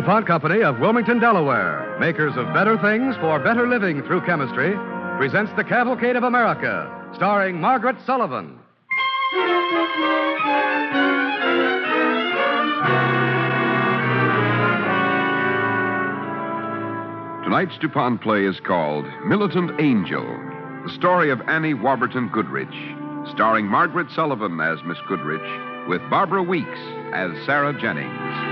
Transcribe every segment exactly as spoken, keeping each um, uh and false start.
DuPont Company of Wilmington, Delaware, makers of better things for better living through chemistry, presents The Cavalcade of America, starring Margaret Sullivan. Tonight's DuPont play is called Militant Angel, the story of Annie Warburton Goodrich, starring Margaret Sullivan as Miss Goodrich, with Barbara Weeks as Sarah Jennings.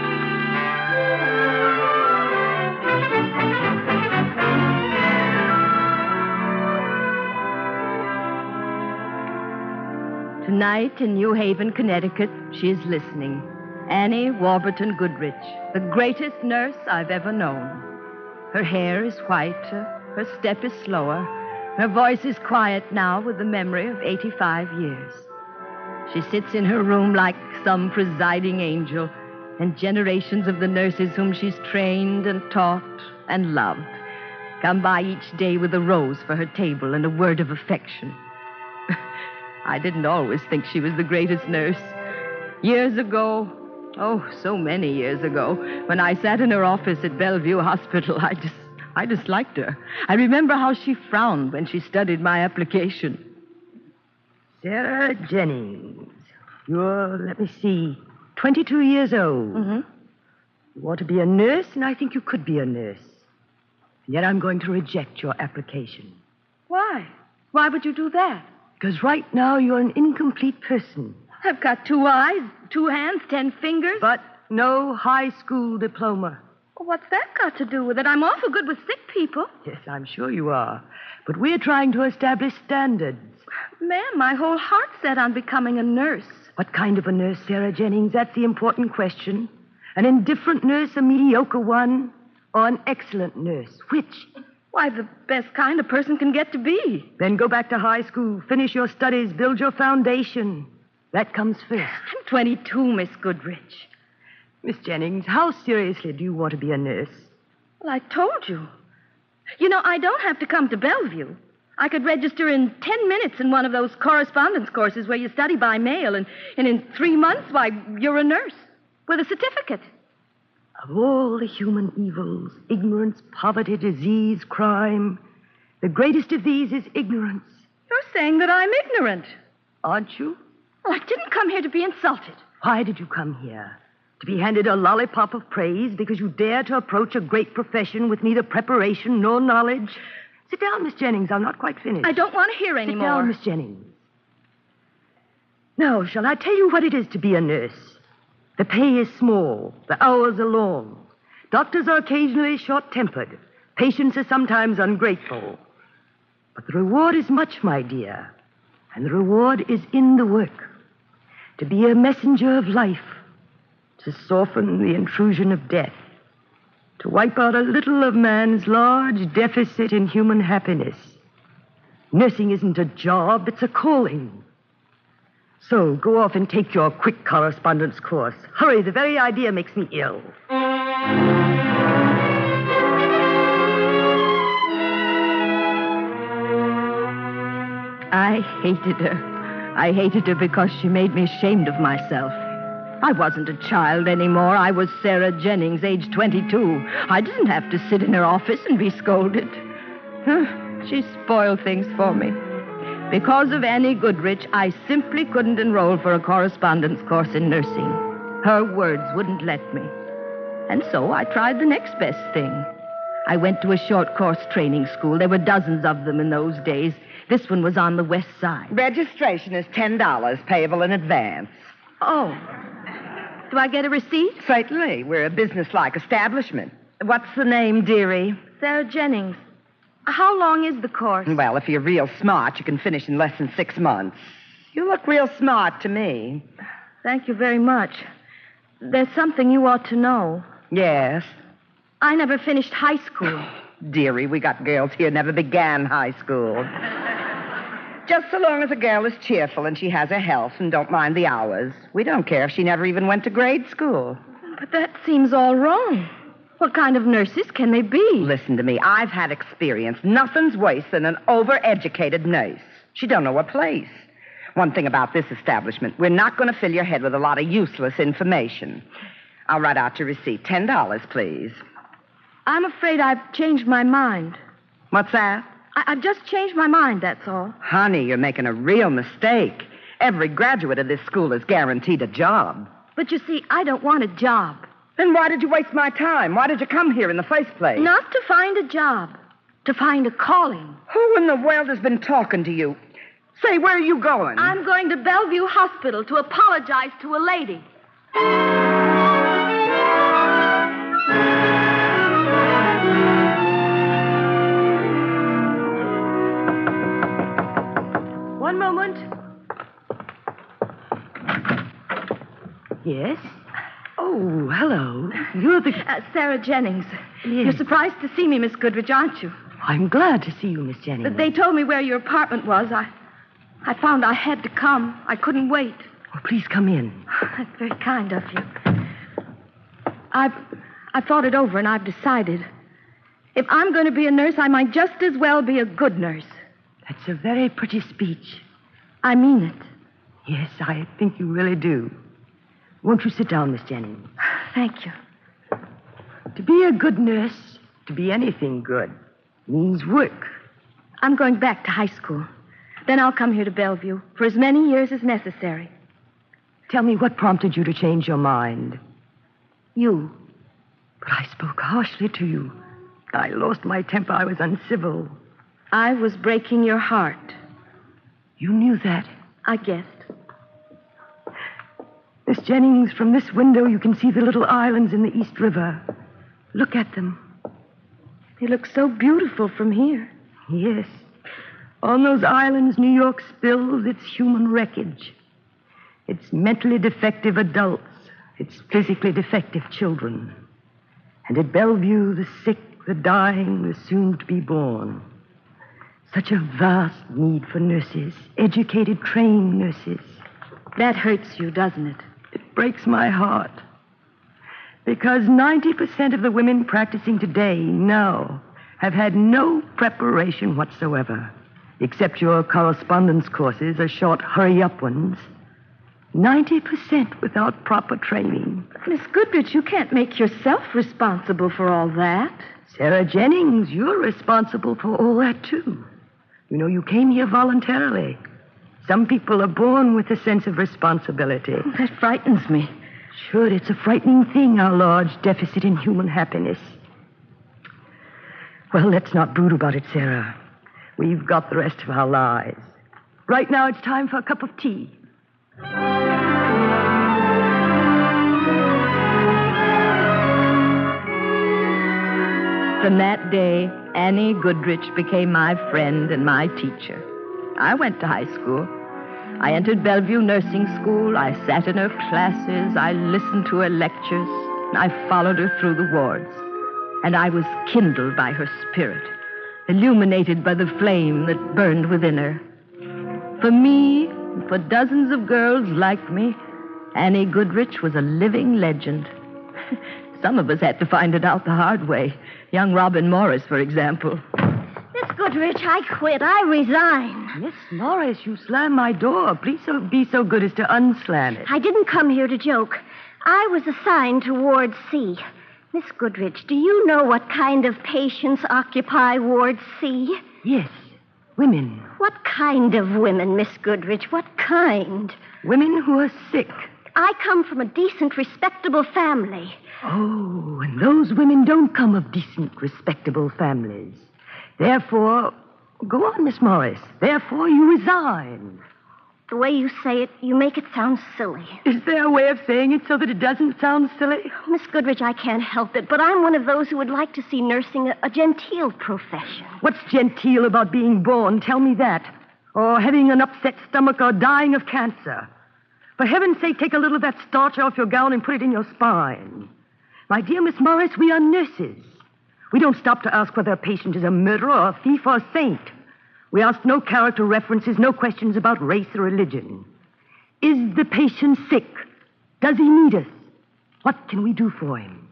Tonight in New Haven, Connecticut, she is listening. Annie Warburton Goodrich, the greatest nurse I've ever known. Her hair is whiter, her step is slower, her voice is quiet now with the memory of eighty-five years. She sits in her room like some presiding angel, and generations of the nurses whom she's trained and taught and loved come by each day with a rose for her table and a word of affection. I didn't always think she was the greatest nurse. Years ago, oh, so many years ago, when I sat in her office at Bellevue Hospital, I just, I disliked her. I remember how she frowned when she studied my application. Sarah Jennings. You're, let me see, twenty-two years old. Mm-hmm. You want to be a nurse, and I think you could be a nurse. And yet I'm going to reject your application. Why? Why would you do that? Because right now you're an incomplete person. I've got two eyes, two hands, ten fingers. But no high school diploma. Well, what's that got to do with it? I'm awful good with sick people. Yes, I'm sure you are. But we're trying to establish standards. Ma'am, my whole heart's set on becoming a nurse. What kind of a nurse, Sarah Jennings? That's the important question. An indifferent nurse, a mediocre one, or an excellent nurse? Which? Why, the best kind a person can get to be. Then go back to high school, finish your studies, build your foundation. That comes first. I'm twenty-two, Miss Goodrich. Miss Jennings, how seriously do you want to be a nurse? Well, I told you. You know, I don't have to come to Bellevue. I could register in ten minutes in one of those correspondence courses where you study by mail, and, and in three months, why, you're a nurse with a certificate. Of all the human evils, ignorance, poverty, disease, crime, the greatest of these is ignorance. You're saying that I'm ignorant. Aren't you? Well, I didn't come here to be insulted. Why did you come here? To be handed a lollipop of praise because you dare to approach a great profession with neither preparation nor knowledge? Sit down, Miss Jennings. I'm not quite finished. I don't want to hear any Sit more. down, Miss Jennings. Now, shall I tell you what it is to be a nurse? The pay is small. The hours are long. Doctors are occasionally short-tempered. Patients are sometimes ungrateful. But the reward is much, my dear. And the reward is in the work. To be a messenger of life. To soften the intrusion of death. To wipe out a little of man's large deficit in human happiness. Nursing isn't a job, it's a calling. So, go off and take your quick correspondence course. Hurry, the very idea makes me ill. I hated her. I hated her because she made me ashamed of myself. I wasn't a child anymore. I was Sarah Jennings, age twenty-two. I didn't have to sit in her office and be scolded. Huh, she spoiled things for me. Because of Annie Goodrich, I simply couldn't enroll for a correspondence course in nursing. Her words wouldn't let me. And so I tried the next best thing. I went to a short course training school. There were dozens of them in those days. This one was on the west side. Registration is ten dollars, payable in advance. Oh. Do I get a receipt? Certainly. We're a business-like establishment. What's the name, dearie? Sarah Jennings. How long is the course? Well, if you're real smart, you can finish in less than six months. You look real smart to me. Thank you very much. There's something you ought to know. Yes? I never finished high school. Dearie, we got girls here never began high school. Just so long as a girl is cheerful and she has her health and don't mind the hours. We don't care if she never even went to grade school. But that seems all wrong. What kind of nurses can they be? Listen to me. I've had experience. Nothing's worse than an overeducated nurse. She don't know her place. One thing about this establishment, we're not going to fill your head with a lot of useless information. I'll write out your receipt. Ten dollars, please. I'm afraid I've changed my mind. What's that? I- I've just changed my mind, that's all. Honey, you're making a real mistake. Every graduate of this school is guaranteed a job. But you see, I don't want a job. Then why did you waste my time? Why did you come here in the first place? Not to find a job, to find a calling. Who in the world has been talking to you? Say, where are you going? I'm going to Bellevue Hospital to apologize to a lady. One moment. Yes? Oh, hello. You're the... Uh, Sarah Jennings. Yes. You're surprised to see me, Miss Goodrich, aren't you? I'm glad to see you, Miss Jennings. But they told me where your apartment was. I, I found I had to come. I couldn't wait. Oh, please come in. That's very kind of you. I've, I've thought it over, and I've decided. If I'm going to be a nurse, I might just as well be a good nurse. That's a very pretty speech. I mean it. Yes, I think you really do. Won't you sit down, Miss Jennings? Thank you. To be a good nurse, to be anything good, means work. I'm going back to high school. Then I'll come here to Bellevue for as many years as necessary. Tell me what prompted you to change your mind. You. But I spoke harshly to you. I lost my temper. I was uncivil. I was breaking your heart. You knew that. I guessed. Miss Jennings, from this window you can see the little islands in the East River. Look at them. They look so beautiful from here. Yes. On those islands, New York spills its human wreckage. Its mentally defective adults, its physically defective children. And at Bellevue, the sick, the dying, the soon-to-be born. Such a vast need for nurses, educated, trained nurses. That hurts you, doesn't it? It breaks my heart. Because ninety percent of the women practicing today now have had no preparation whatsoever, except your correspondence courses or short hurry-up ones. ninety percent without proper training. Miss Goodrich, you can't make yourself responsible for all that. Sarah Jennings, you're responsible for all that, too. You know, you came here voluntarily. Some people are born with a sense of responsibility. That frightens me. Sure, it's a frightening thing, our large deficit in human happiness. Well, let's not brood about it, Sarah. We've got the rest of our lives. Right now, it's time for a cup of tea. From that day, Annie Goodrich became my friend and my teacher. I went to high school. I entered Bellevue Nursing School. I sat in her classes. I listened to her lectures. I followed her through the wards. And I was kindled by her spirit, illuminated by the flame that burned within her. For me, and for dozens of girls like me, Annie Goodrich was a living legend. Some of us had to find it out the hard way. Young Robin Morris, for example. Miss Goodrich, I quit. I resign. Miss Morris, you slammed my door. Please so, be so good as to unslam it. I didn't come here to joke. I was assigned to Ward C. Miss Goodrich, do you know what kind of patients occupy Ward C? Yes, women. What kind of women, Miss Goodrich? What kind? Women who are sick. I come from a decent, respectable family. Oh, and those women don't come of decent, respectable families. Therefore, go on, Miss Morris. Therefore, you resign. The way you say it, you make it sound silly. Is there a way of saying it so that it doesn't sound silly? Miss Goodrich, I can't help it, but I'm one of those who would like to see nursing a, a genteel profession. What's genteel about being born? Tell me that. Or having an upset stomach or dying of cancer. For heaven's sake, take a little of that starch off your gown and put it in your spine. My dear Miss Morris, we are nurses. We don't stop to ask whether a patient is a murderer or a thief or a saint. We ask no character references, no questions about race or religion. Is the patient sick? Does he need us? What can we do for him?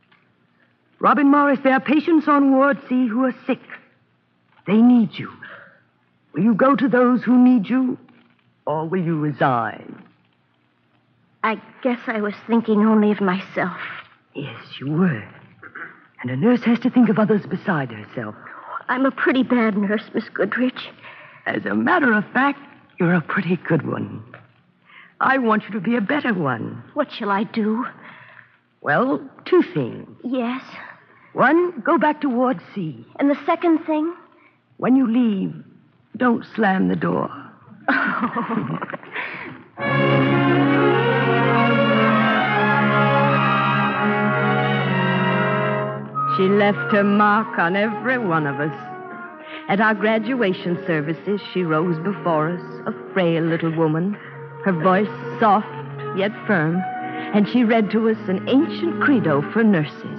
Robin Morris, there are patients on Ward C who are sick. They need you. Will you go to those who need you, or will you resign? I guess I was thinking only of myself. Yes, you were. And a nurse has to think of others beside herself. I'm a pretty bad nurse, Miss Goodrich. As a matter of fact, you're a pretty good one. I want you to be a better one. What shall I do? Well, two things. Yes. One, go back to Ward C. And the second thing? When you leave, don't slam the door. Oh. She left her mark on every one of us. At our graduation services, she rose before us, a frail little woman, her voice soft yet firm, and she read to us an ancient credo for nurses.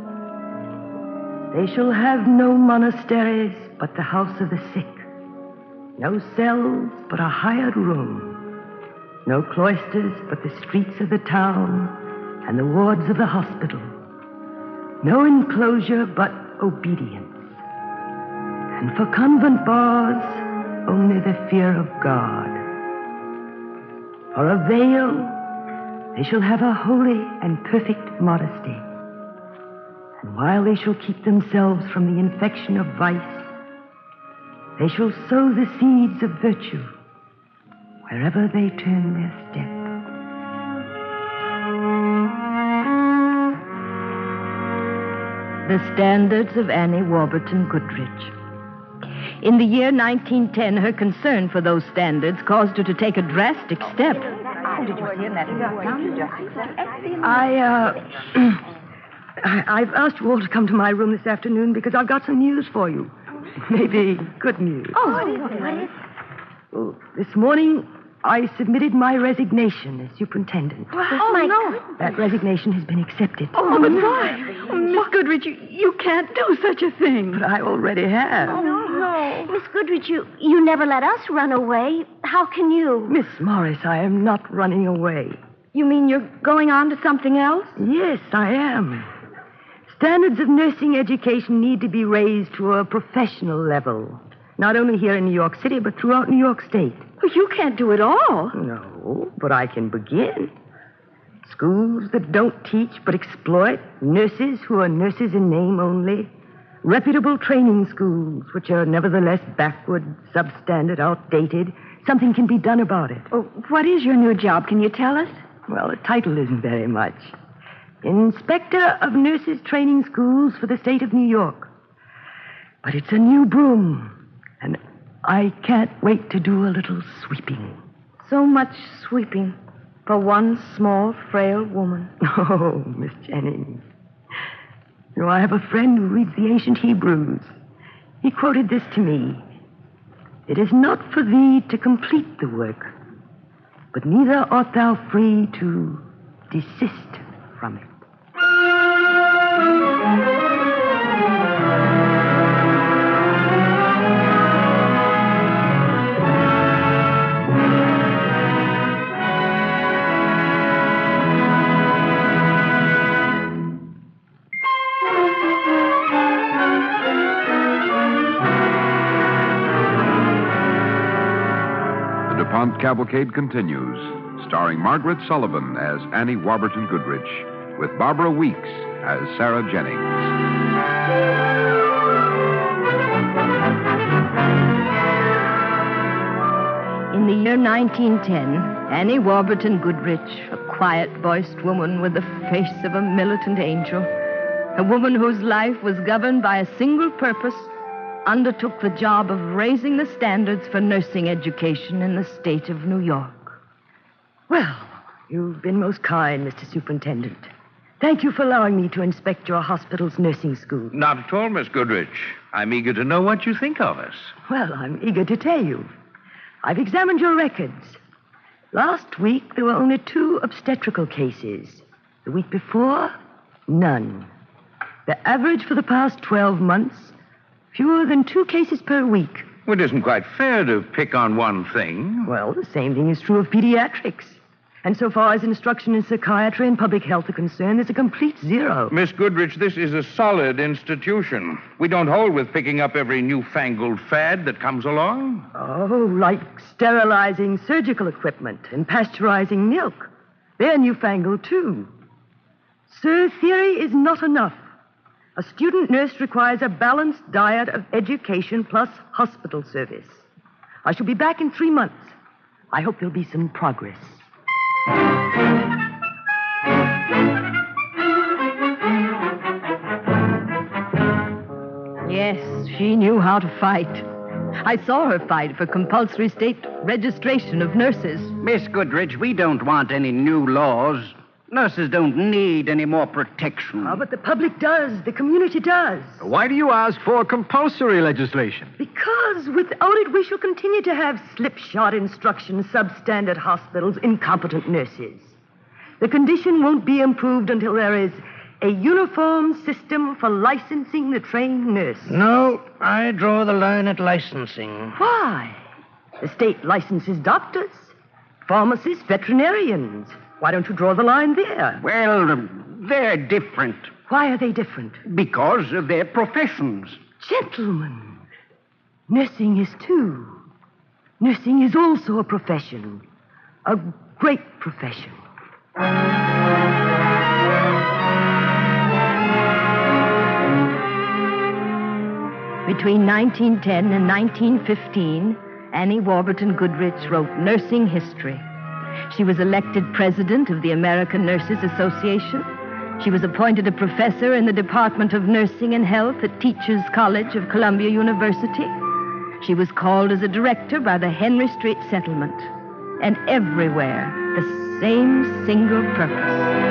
They shall have no monasteries but the house of the sick, no cells but a hired room, no cloisters but the streets of the town and the wards of the hospital, no enclosure but obedience, and for convent bars only the fear of God. For a veil, they shall have a holy and perfect modesty. And while they shall keep themselves from the infection of vice, they shall sow the seeds of virtue wherever they turn their steps. The standards of Annie Warburton Goodrich. In the year nineteen ten, her concern for those standards caused her to take a drastic step. I, uh... I, I've asked you all to come to my room this afternoon because I've got some news for you. Maybe good news. Oh, what is it? What is it? Well, this morning, I submitted my resignation as superintendent. Oh, my no. That resignation has been accepted. Oh, but why? Oh, Miss Goodrich, you, you can't do such a thing. But I already have. Oh, no. Miss Goodrich, you, you never let us run away. How can you? Miss Morris, I am not running away. You mean you're going on to something else? Yes, I am. Standards of nursing education need to be raised to a professional level. Not only here in New York City, but throughout New York State. Well, you can't do it all. No, but I can begin. Schools that don't teach but exploit nurses who are nurses in name only. Reputable training schools, which are nevertheless backward, substandard, outdated. Something can be done about it. Oh, what is your new job? Can you tell us? Well, the title isn't very much. Inspector of Nurses Training Schools for the state of New York. But it's a new broom, and I can't wait to do a little sweeping. So much sweeping for one small, frail woman. Oh, Miss Jennings. You know, I have a friend who reads the ancient Hebrews. He quoted this to me. It is not for thee to complete the work, but neither art thou free to desist from it. The DuPont Cavalcade continues, starring Margaret Sullivan as Annie Warburton Goodrich, with Barbara Weeks as Sarah Jennings. In the year nineteen ten, Annie Warburton Goodrich, a quiet-voiced woman with the face of a militant angel, a woman whose life was governed by a single purpose, undertook the job of raising the standards for nursing education in the state of New York. Well, you've been most kind, Mister Superintendent. Thank you for allowing me to inspect your hospital's nursing school. Not at all, Miss Goodrich. I'm eager to know what you think of us. Well, I'm eager to tell you. I've examined your records. Last week, there were only two obstetrical cases. The week before, none. The average for the past twelve months, fewer than two cases per week. Well, it isn't quite fair to pick on one thing. Well, the same thing is true of pediatrics. And so far as instruction in psychiatry and public health are concerned, there's a complete zero. Miss Goodrich, this is a solid institution. We don't hold with picking up every newfangled fad that comes along. Oh, like sterilizing surgical equipment and pasteurizing milk. They're newfangled, too. Sir, theory is not enough. A student nurse requires a balanced diet of education plus hospital service. I shall be back in three months. I hope there'll be some progress. Yes, she knew how to fight. I saw her fight for compulsory state registration of nurses. Miss Goodrich, we don't want any new laws. Nurses don't need any more protection. Ah, but the public does. The community does. Why do you ask for compulsory legislation? Because without it, we shall continue to have slipshod instruction, substandard hospitals, incompetent nurses. The condition won't be improved until there is a uniform system for licensing the trained nurse. No, I draw the line at licensing. Why? The state licenses doctors, pharmacists, veterinarians. Why don't you draw the line there? Well, they're different. Why are they different? Because of their professions. Gentlemen, nursing is too. Nursing is also a profession. A great profession. Between nineteen ten and nineteen fifteen, Annie Warburton Goodrich wrote nursing history. She was elected president of the American Nurses Association. She was appointed a professor in the Department of Nursing and Health at Teachers College of Columbia University. She was called as a director by the Henry Street Settlement. And everywhere, the same single purpose.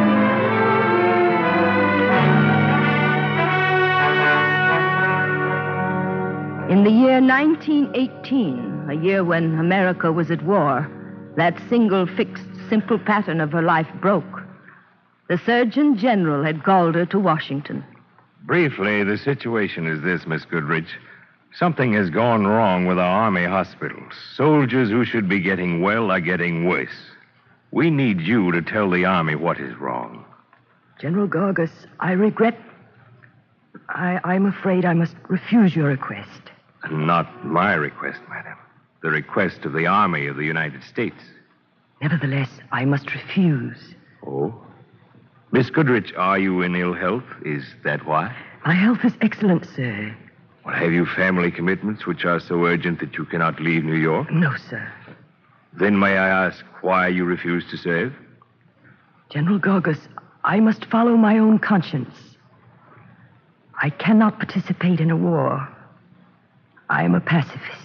In the year nineteen eighteen, a year when America was at war, that single, fixed, simple pattern of her life broke. The Surgeon General had called her to Washington. Briefly, the situation is this, Miss Goodrich. Something has gone wrong with our Army hospitals. Soldiers who should be getting well are getting worse. We need you to tell the Army what is wrong. General Gorgas, I regret... I, I'm afraid I must refuse your request. Not my request, madam. The request of the Army of the United States. Nevertheless, I must refuse. Oh? Miss Goodrich, are you in ill health? Is that why? My health is excellent, sir. Well, have you family commitments which are so urgent that you cannot leave New York? No, sir. Then may I ask why you refuse to serve? General Gorgas, I must follow my own conscience. I cannot participate in a war. I am a pacifist.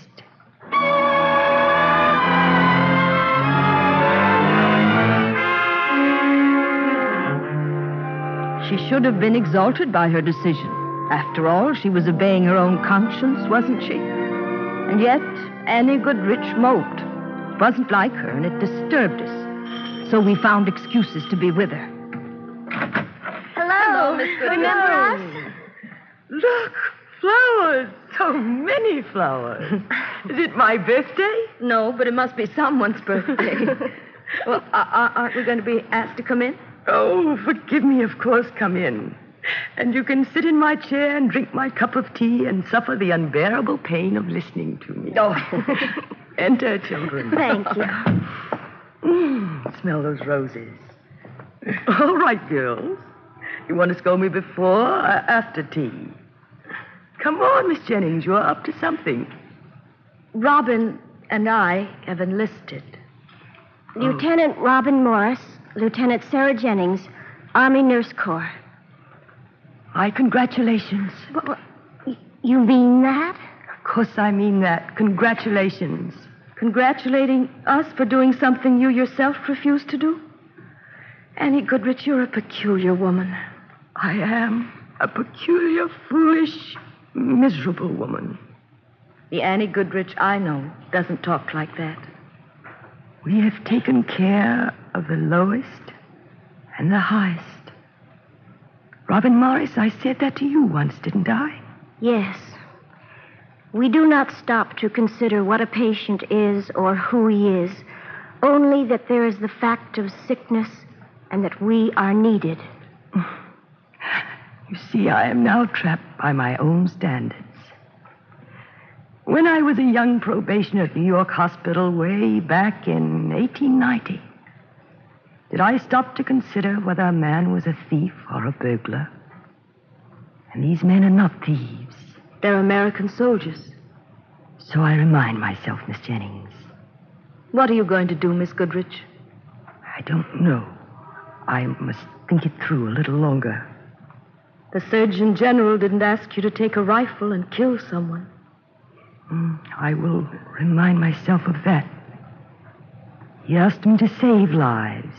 She should have been exalted by her decision. After all, she was obeying her own conscience, wasn't she? And yet, Annie Goodrich moped. It wasn't like her, and it disturbed us. So we found excuses to be with her. Hello, Miss Goodrich. Remember us? Look, flowers. So many flowers. Is it my birthday? No, but it must be someone's birthday. Well, uh, aren't we going to be asked to come in? Oh, forgive me, of course, come in. And you can sit in my chair and drink my cup of tea and suffer the unbearable pain of listening to me. Oh. Enter, children. Thank you. Mm, smell those roses. All right, girls. You want to scold me before or after tea? Come on, Miss Jennings. You're up to something. Robin and I have enlisted. Lieutenant Robin Morris, Lieutenant Sarah Jennings, Army Nurse Corps. My congratulations. What, you mean that? Of course I mean that. Congratulations. Congratulating us for doing something you yourself refused to do? Annie Goodrich, you're a peculiar woman. I am a peculiar, foolish, miserable woman. The Annie Goodrich I know doesn't talk like that. We have taken care of the lowest and the highest. Robin Morris, I said that to you once, didn't I? Yes. We do not stop to consider what a patient is or who he is, only that there is the fact of sickness and that we are needed. You see, I am now trapped by my own standards. When I was a young probationer at New York Hospital way back in eighteen ninety, Did I stop to consider whether a man was a thief or a burglar? And these men are not thieves. They're American soldiers. So I remind myself, Miss Jennings. What are you going to do, Miss Goodrich? I don't know. I must think it through a little longer. The Surgeon General didn't ask you to take a rifle and kill someone. Mm, I will remind myself of that. He asked me to save lives.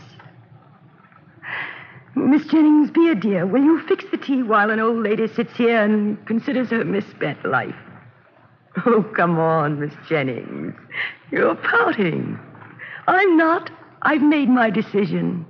Miss Jennings, be a dear. Will you fix the tea while an old lady sits here and considers her misspent life? Oh, come on, Miss Jennings. You're pouting. I'm not. I've made my decision.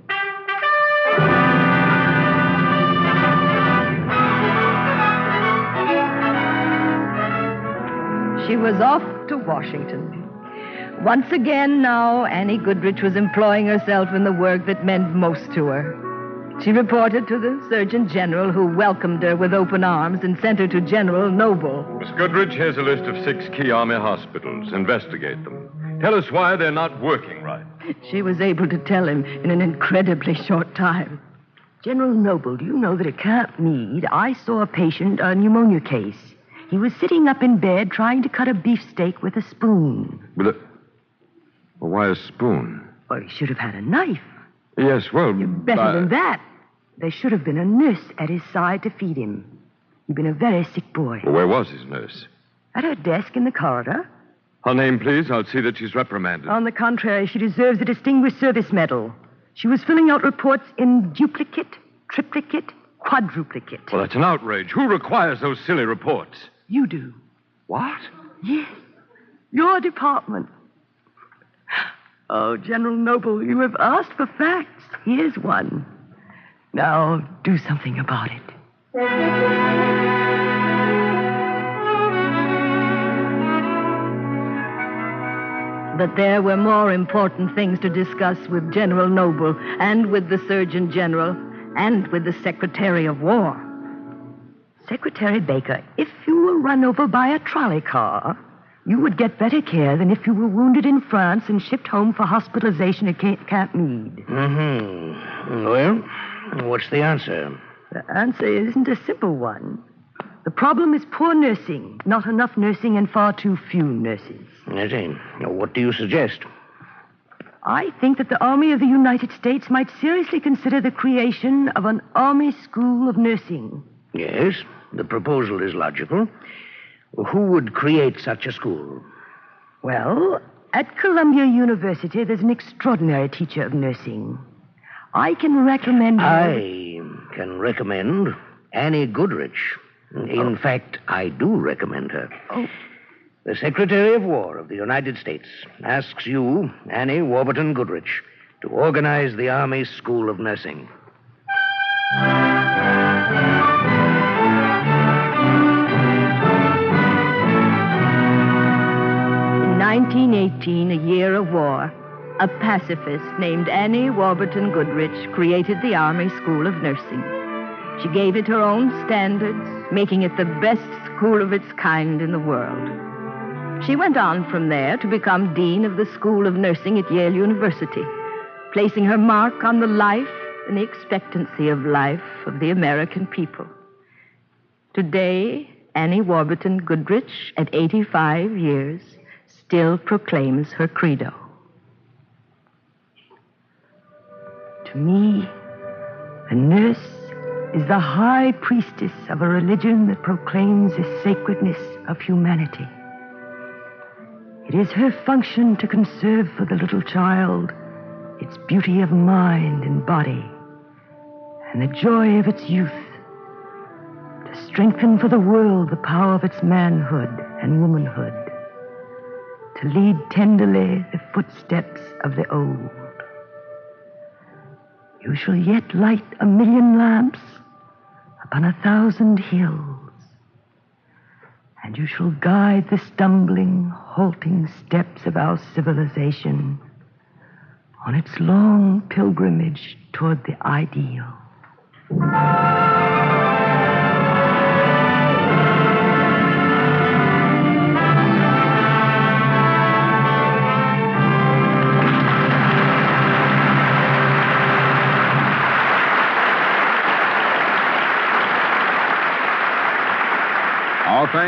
She was off to Washington. Once again now, Annie Goodrich was employing herself in the work that meant most to her. She reported to the Surgeon General, who welcomed her with open arms and sent her to General Noble. Miss Goodrich, here's a list of six key Army hospitals. Investigate them. Tell us why they're not working right. She was able to tell him in an incredibly short time. General Noble, do you know that at Camp Meade, I saw a patient, a pneumonia case. He was sitting up in bed trying to cut a beefsteak with a spoon. With a... Well, why a spoon? Well, he should have had a knife. Yes, well... Better I... than that. There should have been a nurse at his side to feed him. He'd been a very sick boy. Well, where was his nurse? At her desk in the corridor. Her name, please. I'll see that she's reprimanded. On the contrary, she deserves a Distinguished Service Medal. She was filling out reports in duplicate, triplicate, quadruplicate. Well, that's an outrage. Who requires those silly reports? You do. What? Yes. Your department. Oh, General Noble, you have asked for facts. Here's one. Now, do something about it. But there were more important things to discuss with General Noble and with the Surgeon General and with the Secretary of War. Secretary Baker, if you were run over by a trolley car, you would get better care than if you were wounded in France and shipped home for hospitalization at Camp Meade. Mm-hmm. Well, what's the answer? The answer isn't a simple one. The problem is poor nursing. Not enough nursing and far too few nurses. I see. Now, what do you suggest? I think that the Army of the United States might seriously consider the creation of an Army School of Nursing. Yes, the proposal is logical. Who would create such a school? Well, at Columbia University, there's an extraordinary teacher of nursing. I can recommend her... I can recommend Annie Goodrich. In oh. fact, I do recommend her. Oh. The Secretary of War of the United States asks you, Annie Warburton Goodrich, to organize the Army School of Nursing. In nineteen eighteen, a year of war, a pacifist named Annie Warburton Goodrich created the Army School of Nursing. She gave it her own standards, making it the best school of its kind in the world. She went on from there to become Dean of the School of Nursing at Yale University, placing her mark on the life and the expectancy of life of the American people. Today, Annie Warburton Goodrich, at eighty-five years, still proclaims her credo. To me, a nurse is the high priestess of a religion that proclaims the sacredness of humanity. It is her function to conserve for the little child its beauty of mind and body and the joy of its youth, to strengthen for the world the power of its manhood and womanhood, to lead tenderly the footsteps of the old. You shall yet light a million lamps upon a thousand hills, and you shall guide the stumbling, halting steps of our civilization on its long pilgrimage toward the ideal.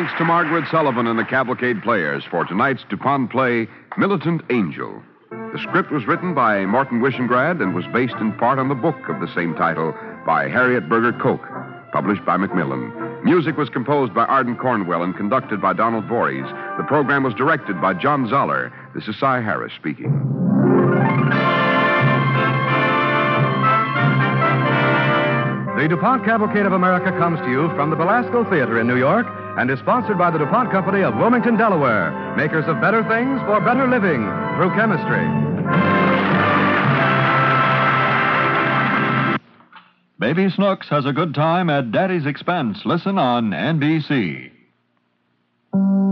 thanks to Margaret Sullivan and the Cavalcade Players for tonight's DuPont play, Militant Angel. The script was written by Morton Wishengrad and was based in part on the book of the same title by Harriet Berger Koch, published by Macmillan. Music was composed by Arden Cornwell and conducted by Donald Voorhees. The program was directed by John Zoller. This is Cy Harris speaking. The DuPont Cavalcade of America comes to you from the Belasco Theater in New York and is sponsored by the DuPont Company of Wilmington, Delaware, makers of better things for better living through chemistry. Baby Snooks has a good time at Daddy's expense. Listen on N B C.